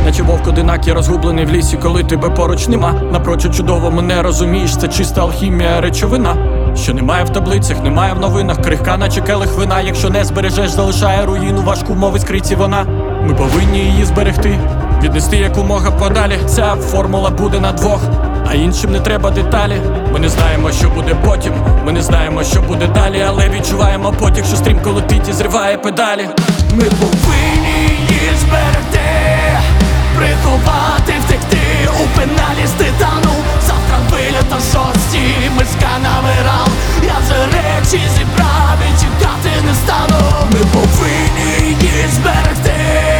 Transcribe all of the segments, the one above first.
наче вовк одинакий, розгублений в лісі, коли тебе поруч нема. Напрочуд чудовому не розумієш, це чиста алхімія, речовина, що немає в таблицях, немає в новинах. Крихка, наче келих вина, якщо не збережеш, залишає руїну важку в мови скриті вона. Ми повинні її зберегти, віднести якомога подалі. Ця формула буде на двох, а іншим не треба деталі. Ми не знаємо, що буде потім, ми не знаємо, що буде далі, але відчуваємо потяг, що стрімко летить і зриває педалі. Ми повинні її зберегти, приховати, втекти у пеналі з титану. Завтра виліт о 6:00, ми з канаверал. Я вже речі зібрав і чекати не стану. Ми повинні її зберегти,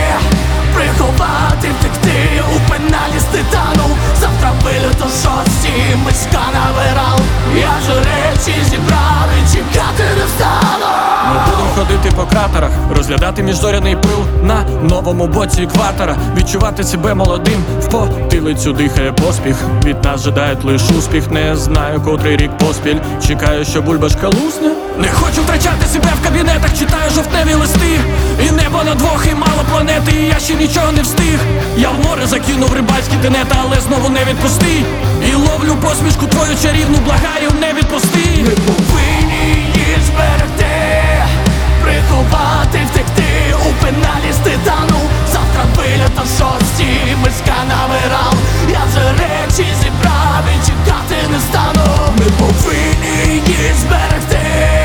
приховати, втекти у пеналі з титану. Завтра виліт о 6:00, ми з канаверал. Я вже речі зібрав і чекати не стану. Ми будемо ходити по кратерах, розглядати міжзоряний пил на новому боці екватора, відчувати себе молодим, в потилицю дихає поспіх. Від нас жадають лиш успіх, не знаю котрий рік поспіль. Чекаю, що бульбашка лусне. Не хочу втрачати себе в кабінетах, читаю жовтневі листи. І небо на двох, і мало планети, і я ще нічого не встиг. Я в море закинув рибальські тенета, але знову не відпусти. І ловлю посмішку твою чарівну, благаю, не відпусти. Ми повинні її зберегти, приховати, втекти у пеналі з титану. Завтра виліт о 6:00, ми з канаверал. Я вже речі зібрав і чекати не стану. Ми повинні її зберегти,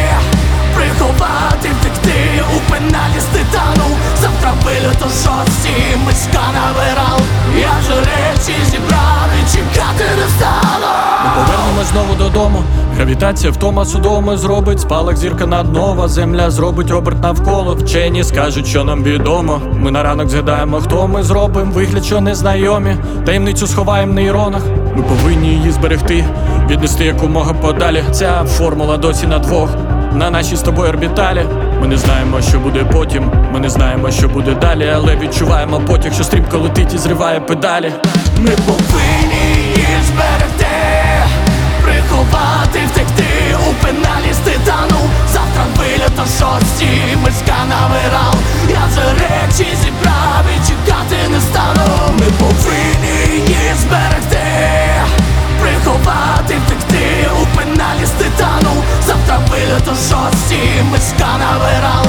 приховати, втекти у пеналі з титану. Завтра виліт о 6:00, ми з канаверал. Я вже речі зібрав і чекати не стану. Ми повернемось знову додому. Гравітація втома судоми зробить спалах, зірка над нова. Земля зробить оберт навколо. Вчені скажуть, що нам відомо. Ми на ранок згадаємо, хто ми, зробимо вигляд, що незнайомі. Таємницю сховаємо в нейронах. Ми повинні її зберегти, віднести якомога подалі. Ця формула досі на двох, на нашій з тобою орбіталі. Ми не знаємо, що буде потім, ми не знаємо, що буде далі, але відчуваємо потяг, що стрімко летить і зриває педалі. Ми повинні її зберегти, приховати, втекти у пеналі з титану. Завтра виліт о 6:00, ми з канаверал. Я вже речі зібрав і чекати не стану. Ми повинні її зберегти, приховати, втекти у пеналі з титану. Завтра виліт о 6:00, ми з канаверал.